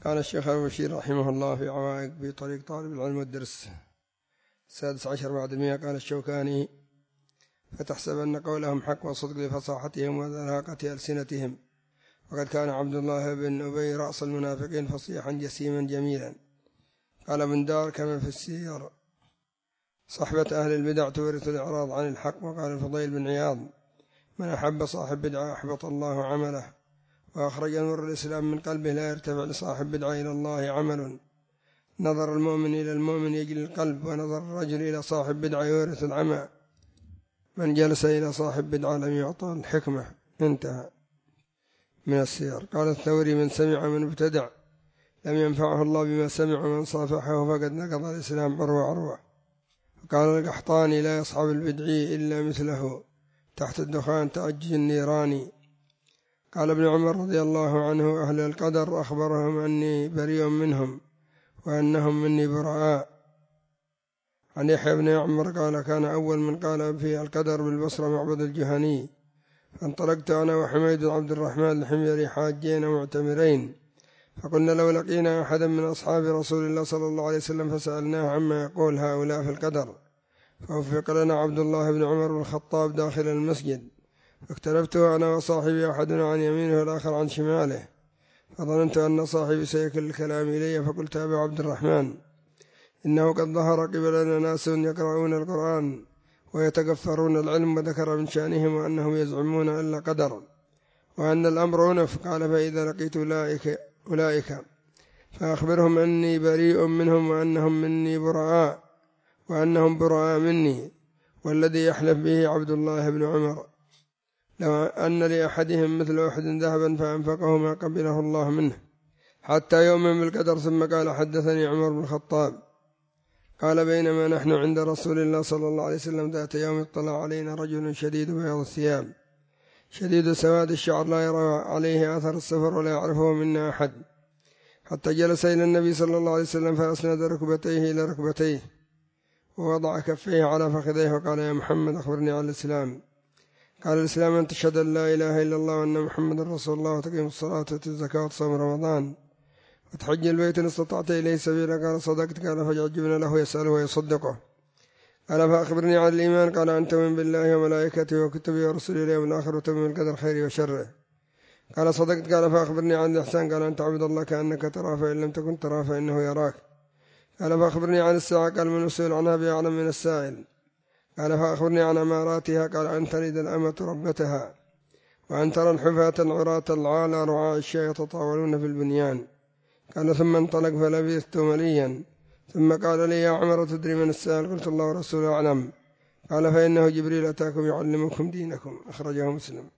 قال الشيخ أبو بشير رحمه الله في عوائق في طريق طالب العلم والدرس 16 بعد 100. قال الشوكاني: فتحسبن قولهم حق وصدق لفصاحتهم وذلاقة ألسنتهم، وقد كان عبد الله بن أبي رأس المنافقين فصيحا جسيما جميلا. قال ابن دار كما في السير: صحبة أهل البدع تورث الإعراض عن الحق. وقال الفضيل بن عياض: من أحب صاحب بدعة أحبط الله عمله، وأخرج نور الإسلام من قلبه لا يرتفع لصاحب بدعة إلى الله عمل. نظر المؤمن إلى المؤمن يجلي القلب، ونظر الرجل إلى صاحب بدعة يورث العمى. من جلس إلى صاحب بدعة لم يعطى الحكمة. انتهى من السير. قال الثوري: من سمع من ابتدع لم ينفعه الله بما سمع، ومن صافحه فقد نقض الإسلام عروة عروة. قال القحطاني: لا يصحب البدعي إلا مثله تحت الدخان تأجج النيران. قال ابن عمر رضي الله عنه: أهل القدر أخبرهم أني بريء منهم وأنهم مني براء. عن يحيى بن عمر قال: كان أول من قال في القدر بالبصرة معبد الجهني، فانطلقت أنا وحميد بن عبد الرحمن الحميري حاجين معتمرين، فقلنا لو لقينا أحدا من أصحاب رسول الله صلى الله عليه وسلم فسألناه عما يقول هؤلاء في القدر، فوفق لنا عبد الله بن عمر بن الخطاب داخل المسجد، فاقتربته أنا وصاحبي أحدنا عن يمينه والآخر عن شماله، فظننت أن صاحبي سيكل الكلام إلي، فقلت: أبا عبد الرحمن، إنه قد ظهر قبلنا ناس يقرؤون القرآن ويتكفرون العلم، وذكر من شأنهم وأنهم يزعمون إلا قدر وأن الأمر أنف. قال: فإذا لقيت أولئك فأخبرهم أني بريء منهم وأنهم مني براء وأنهم براء مني، والذي يحلف به عبد الله بن عمر لو أن لأحدهم مثل أحد ذهبا فأنفقه ما قبله الله منه حتى يؤمن بالقدر. ثم قال: حدثني عمر بن الخطاب قال: بينما نحن عند رسول الله صلى الله عليه وسلم ذات يوم اطلع علينا رجل شديد بياض الثياب شديد سواد الشعر لا يرى عليه أثر السفر ولا يعرفه منا أحد، حتى جلس إلى النبي صلى الله عليه وسلم فأسند ركبتيه إلى ركبتيه ووضع كفيه على فخذيه وقال: يا محمد أخبرني عن الإسلام. قال: الإسلام أن تشهد أن لا إله إلا الله وأن محمد رسول الله، وتقيم الصلاة وتؤتي الزكاة وتصوم رمضان وتحج البيت إن استطعت إليه سبيلا. قال: صدقت. قال: فجعجبنا له يسأله ويصدقه. قال: فأخبرني عن الإيمان. قال: أن تؤمن بالله وملائكته وكتبه ورسله واليوم الآخر وتؤمن بالقدر خيره وشره. قال: صدقت. قال: فأخبرني عن الإحسان. قال: أن تعبد الله كأنك تراه فإن لم تكن تراه فإنه يراك. قال: فأخبرني عن الساعة. قال: من المسؤول عنها بأعلم من السائل. قال: فأخبرني عن أماراتها. قال: أن تلد الأمة ربتها، وأن ترى الحفاة العراة العالى رعاء الشاة يتطاولون في البنيان. قال: ثم انطلق فلبثت مليا، ثم قال لي: يا عمر، تدري من السائل؟ قلت: الله ورسوله أعلم. قال: فإنه جبريل أتاكم يعلمكم دينكم. أخرجه مسلم.